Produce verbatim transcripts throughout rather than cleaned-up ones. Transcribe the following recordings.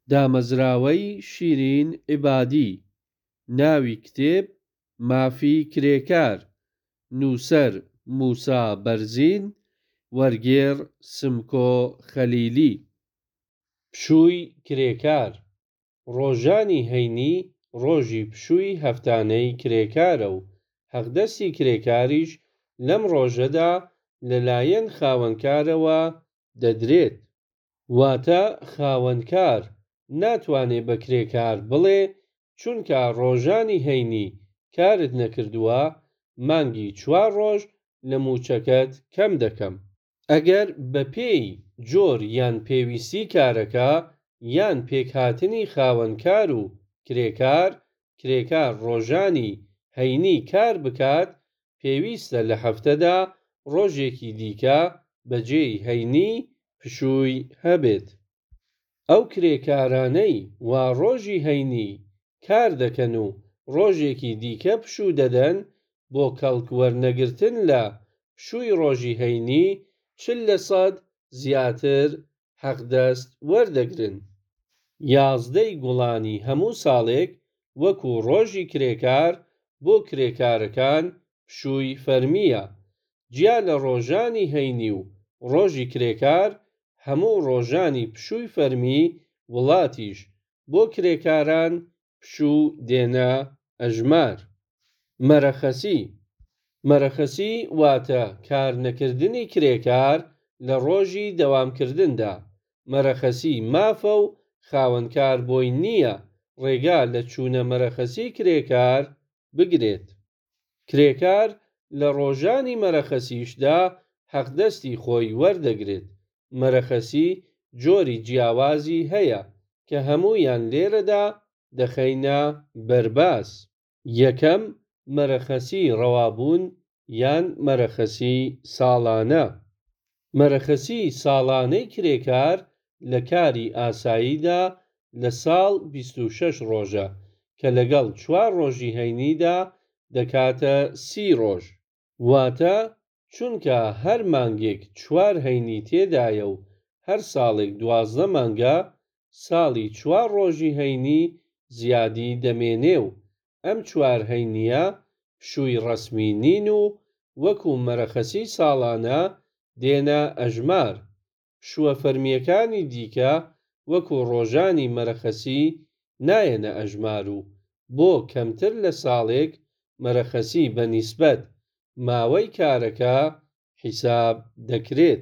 دامەزراوەی شیرین عیبادی. ناوی کتێب مافی کرێکار. نووسەر موسا بەرزین. وەرگێڕ سمکۆ خەلیلی. پشووی کرێکار. ڕۆژانی هەینی ڕۆژی پشووی هەفتانەی کرێکارە و حەقدەستی کرێکاریش لەم ڕۆژەدا لەلایەن خاوەنکارەوە دەدرێت. واتە خاوەنکار ناتوانێت بە کرێکار بڵێ چونکە ڕۆژانی هەینی کارت نەکردووە، مانگی چوار ڕۆژ لە موچەکەت کەم دەکەم. ئەگەر بە پێی جۆر یان پێویستی کارەکە یان پێکهاتنی خاوەنکار و کرێکار کرێکار ڕۆژانی هەینی کار بکات، پێویستە لە هەفتەدا ڕۆژێکی دیکە بەجێی هەینی پشووی هەبێت. ئەو کرێکارانەی وا ڕۆژی هەینی کار دەکەن و ڕۆژێکی دیکە پشوو دەدەن، بۆ کەڵک وەرنەگرتن لە پشووی ڕۆژی هەینی چل لە سەد زیاتر حەقدەست وەردەگرن. یازدەی گوڵانی هەموو ساڵێک وەکو ڕۆژی کرێکار بۆ کرێکارەکان پشووی فەرمیە. جیا لە ڕۆژانی هەینی و ڕۆژی کرێکار هەموو ڕۆژانی پشووی فەرمی وڵاتیش بۆ کرێکاران پشوو دێنە ئەژمار. مەرەخەسی. مەرەخەسی واتە کار نەکردنی کرێکار لە ڕۆژی دەوامکردندا. مەرەخەسی مافە و خاوەنکار بۆی نییە ڕێگا لە چوونە مەرەخەسی کرێکار بگرێت. کرێکار لە ڕۆژانی مەرەخەسیشدا حەقدەستی خۆی وەردەگرێت. مەرەخەسی جۆری جیاوازی هەیە کە هەموویان لێرەدا دەخەینە بەرباس. یەکەم مەرەخەسی ڕەوابوون یان مەرەخەسی ساڵانە. مەرەخەسی ساڵانەی کرێکار لە کاری ئاساییدا لە ساڵ بیست و شەش ڕۆژە کە لەگەڵ چوار ڕۆژی هەینیدا دەکاتە سی ڕۆژ. واتە چونکە هەر مانگێک چوار هەینی تێدایە و هەر ساڵێک دوازدە مانگە، ساڵی چوار ڕۆژی هەینی زیادی دەمێنێ و ئەم چوار هەینیە پشووی ڕەسمی نین و وەکو مەرەخەسی ساڵانە دێنە ئەژمار. پشووە فەرمیەکانی دیکە وەکو ڕۆژانی مەرەخەسی نایەنە ئەژمار و بۆ کەمتر لە ساڵێک مەرەخەسی بە نیسبەت ماوەی کارەکە حیساب دەکرێت.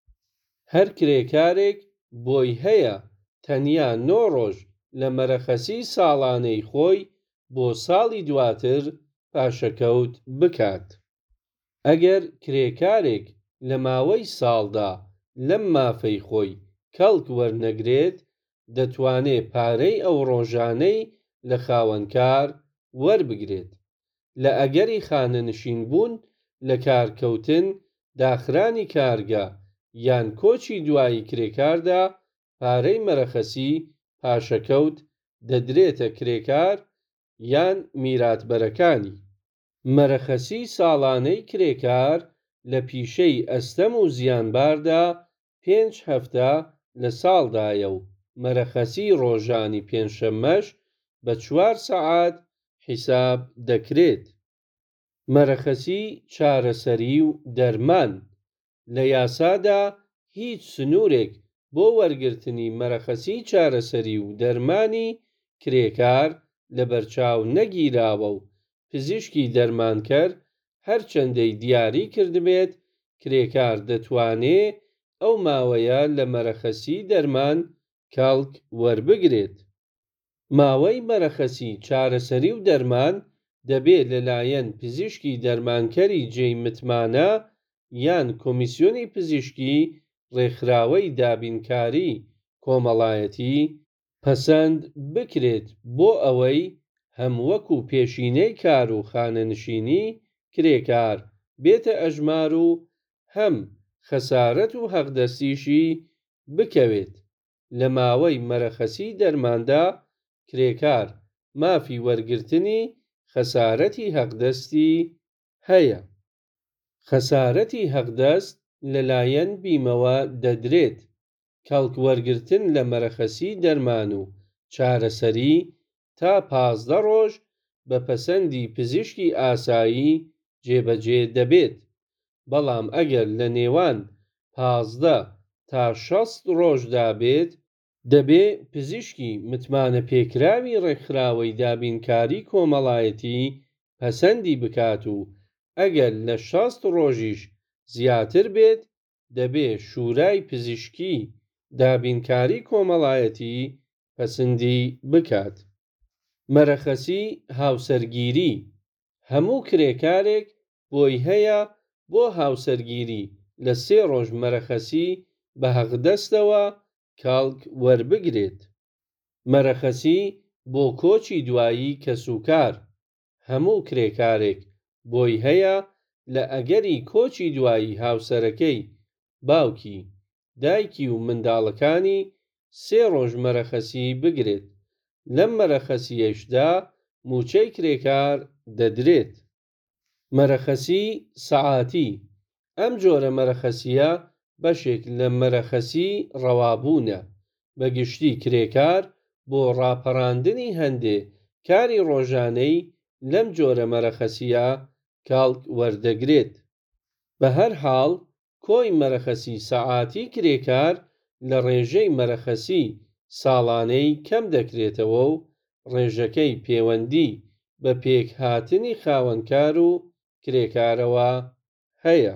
هەر کرێکارێک بۆی هەیە تەنیا نۆ ڕۆژ لە مەرەخەسی ساڵانەی خۆی بۆ ساڵی دواتر پاشەکەوت بکات. ئەگەر کرێکارێک لە ماوەی ساڵدا لەم مافەی خۆی کەڵک وەرنەگرێت، دەتوانێت پارەی ئەو ڕۆژانەی لە خاوەنکار وەربگرێت. لە ئەگەری خانەنشین بوون لە کارکەوتن، داخرانی کارگا یان کۆچی دوایی کرێکاردا پارەی مەرەخەسی پاشەکەوت دەدرێتە کرێکار یان میراتبەرەکانی. مەرەخەسی ساڵانەی کرێکار لە پیشەی ئەستەم و زیانباردا پێنج هەفتە لە ساڵدایە و مەرەخەسی ڕۆژانی پێنجشەممەش بە چوار سەعات حیساب دەکرێت. مەرەخەسی چارەسەری و دەرمان. لە یاسادا هیچ سنوورێک بۆ وەرگرتنی مەرەخەسی چارەسەری و دەرمانی کرێکار لە بەرچاو نەگیراوە و پزیشکی دەرمانکەر هەرچەندەی دیاری کردبێت، کرێکار دەتوانێت ئەو ماوەیە لە مەرەخەسی دەرمان کەڵک وەربگرێت. ماوەی مەرەخەسی چارەسەری و دەرمان دەبێت لەلایەن پزیشکی دەرمانکەری جێی متمانە یان کۆمیسیۆنی پزیشکی ڕێکخراوەی دابینکاری کۆمەڵایەتی پەسەند بکرێت بۆ ئەوەی هەم وەکو پێشینەی کار و خانەنشینی کرێکار بێتە ئەژمار و هەم خەسارەت و حەقدەستیشی بکەوێت. لە ماوەی مەرەخەسی دەرماندا کرێکار مافی وەرگرتنی خەسارەتی حەقدەستی هەیە. خەسارەتی حەقدەست لەلایەن بیمەوە دەدرێت کەڵکوەرگرتن لە مەرەخەسی دەرمان و چارەسەری تا پازدە ڕۆژ بە پەسەندی پزیشکی ئاسایی جێبەجێ دەبێت، بەڵام ئەگەر لە نێوان پازدە تا شەست ڕۆژدا بێت، دەبێ پزیشکی متمانەپێکراوی ڕێکخراوەی دابینکاری کۆمەڵایەتی پەسەندی بکات و ئەگەر لە شەست ڕۆژیش زیاتر بێت، دەبێ شورای پزیشکی دابینکاری کۆمەڵایەتی پەسەندی بکات. مەرەخەسی هاوسەرگیری هەموو کرێکارێک بۆی هەیە بۆ هاوسەرگیری لە سێ ڕۆژ مەرەخەسی بە حەقدەستەوە کاڵک وەربگرێت. مەرەخەسی بۆ کۆچی دوایی کەسوکار هەموو کرێکارێک بۆی هەیە لە ئەگەری کۆچی دوایی هاوسەرەکەی، باوکی، دایکی و منداڵەکانی سێ ڕۆژ مەرەخەسی بگرێت. لەم مەرەخەسیەشدا موچەی کرێکار دەدرێت. مەرەخەسی سەعاتی ئەم جۆرە مەرەخەسیە بەشێک لە مەرەخەسی ڕەوابوونە، بەگشتی کرێکار بۆ ڕاپەڕاندنی هەندێ کاری ڕۆژانەی لەم جۆرە مەرەخەسیە کاڵک وەردەگرێت. بە هەر حاڵ کۆی مەرەخەسی سەعاتی کرێکار لە ڕێژەی مەرەخەسی ساڵانەی کەم دەکرێتەوە و ڕێژەکەی پەیوەندی بە پێکهاتنی خاوەنکار و کرێکارەوە هەیە.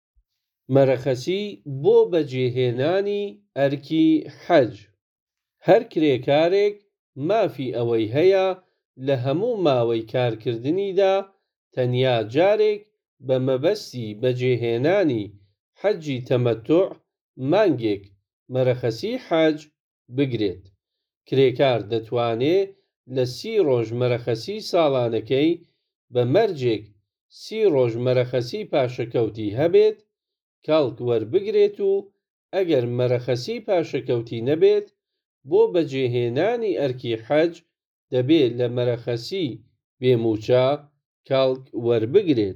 مەرەخەسی بۆ بەجێهێنانی ئەرکی حەج هەر کرێکارێک مافی ئەوەی هەیە لە هەموو ماوەی کارکردنیدا تەنیا جارێک بە مەبەستی بەجێهێنانی حەجی تەمەتوع مانگێک مەرەخەسی حەج بگرێت. کرێکار دەتوانێت لە سی ڕۆژ مەرەخەسی ساڵانەکەی بە مەرجێک سی ڕۆژ مەرەخەسی پاشەکەوتی هەبێت کاڵک وەربگرێت و ئەگەر مەرەخەسی پاشەکەوتی نەبێت، بۆ بەجێهێنانی ئەرکی حەج دەبێت لە مەرەخەسی بێموچە کاڵک وەربگرێت.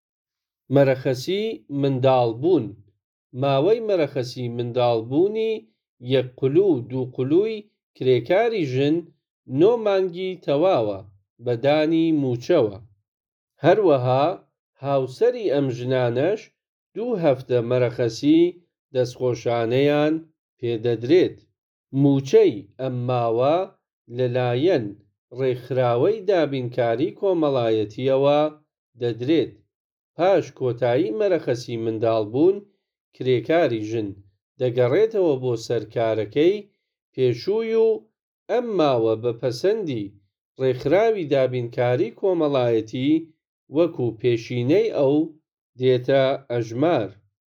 مەرەخەسی منداڵبوون ماوەی مەرەخەسی منداڵبوونی یەک قولو و دوو قولووی کرێکاری ژن نۆ مانگی تەواوە بە دانی موچەوە. هەروەها هاوسەری ئەم ژنانەش دوو هەفتە مەرەخەسی دەستخۆشانەیان پێدەدرێت. موچەی ئەم ماوە لەلایەن ڕێکخراوەی دابینکاری کۆمەڵایەتیەوە دەدرێت. پاش کۆتایی مەرەخەسی منداڵبوون، کرێکاری ژن دەگەڕێتەوە بۆ سەرکارەکەی پێشووی و ئەم ماوە بە پەسەندی ڕێکخراوی دابینکاری کۆمەڵایەتی وەکو پێشینەی ئەو دێتە ئەژمار.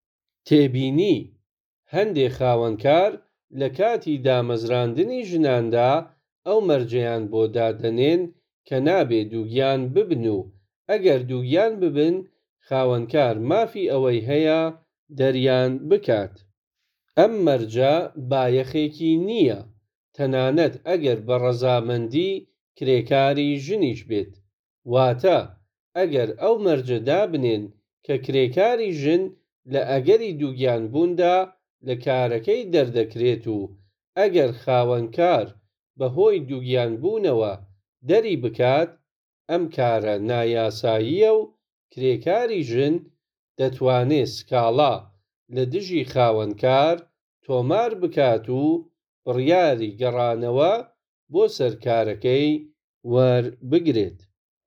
تێبینی هەندێک خاوەنکار لە کاتی دامەزراندنی ژناندا ئەو مەرجەیان بۆ دادەنێن کە نابێ دووگیان ببن و ئەگەر دووگیان ببن، خاوەنکار مافی ئەوەی هەیە دەریان بکات. ئەم مەرجە بایەخێکی نییە، تەنانەت ئەگەر بە ڕەزامەندی کرێکاری ژنیش بێت. واتە ئەگەر ئەو مەرجە دابنێن کە کرێکاری ژن لە ئەگەری دووگیان بووندا لە کارەکەی دەردەکرێت و ئەگەر خاوەنکار بەهۆی دووگیان بوونەوە دەری بکات، ئەم کارە نایاساییە و کرێکاری ژن دەتوانێت سکاڵا لە دژی خاوەنکار تۆمار بکات و بڕیاری گەڕانەوە بۆ سەرکارەکەی وەربگرێت.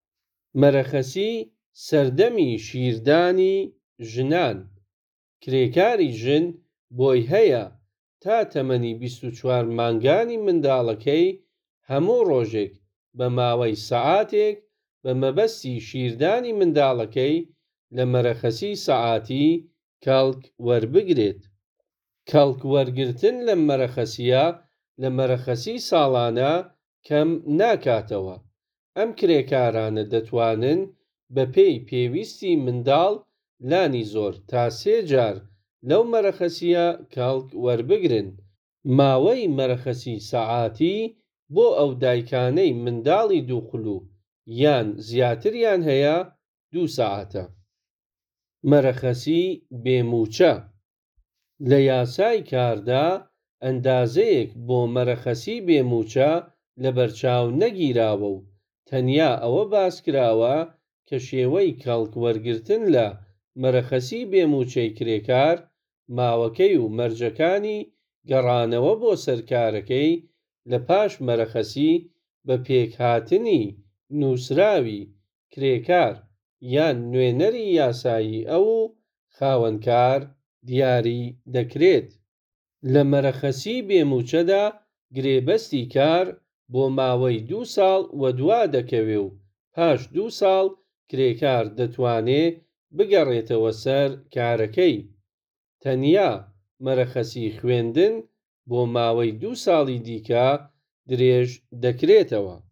مەرەخەسی سەردەمی شیردانی ژنان کرێکاری ژن بۆی هەیە تا تەمەنی بیست و چوار مانگانی منداڵەکەی هەموو ڕۆژێک بە ماوەی سەعاتێک بە مەبەستی شیردانی منداڵەکەی لە مەرەخەسی سەعاتی کاڵک وەربگرێت. کاڵک وەرگرتن لە مەرەخەسیە لە مەرەخەسی ساڵانە کەم ناکاتەوە. ئەم کرێکارانە دەتوانن بە پێی پێویستی منداڵ لانی زۆر تا سێ جار لەو مەرەخەسیە کاڵک وەربگرن. ماوەی مەرەخەسی سەعاتی بۆ ئەو دایکانەی منداڵی دوو قولو یان زیاتریان هەیە دوو سەعاتە. مەرەخەسی بێموچە لە یاسای کاردا ئەندازەیەک بۆ مەرەخەسی بێموچە لەبەرچاو نەگیراوە و تەنیا ئەوە باسکراوە کە شێوەی کەڵک وەرگرتن لە مەرەخەسی بێموچەی کرێکار ماوەکەی و مەرجەکانی گەڕانەوە بۆ سەرکارەکەی لە پاش مەرەخەسی بە پێکهاتنی نووسراوی کرێکار یان نوێنەری یاسایی ئەو و خاوەنکار دیاری دەکرێت. لە مەرەخەسی بێموچەدا گرێبەستی کار بۆ ماوەی دوو ساڵ وە دوا دەکەوێ و پاش دوو ساڵ کرێکار دەتوانێت بگەڕێتەوە سەر کارەکەی. تەنیا مەرەخەسی خوێندن بۆ ماوەی دوو ساڵی دیکە درێژ دەکرێتەوە.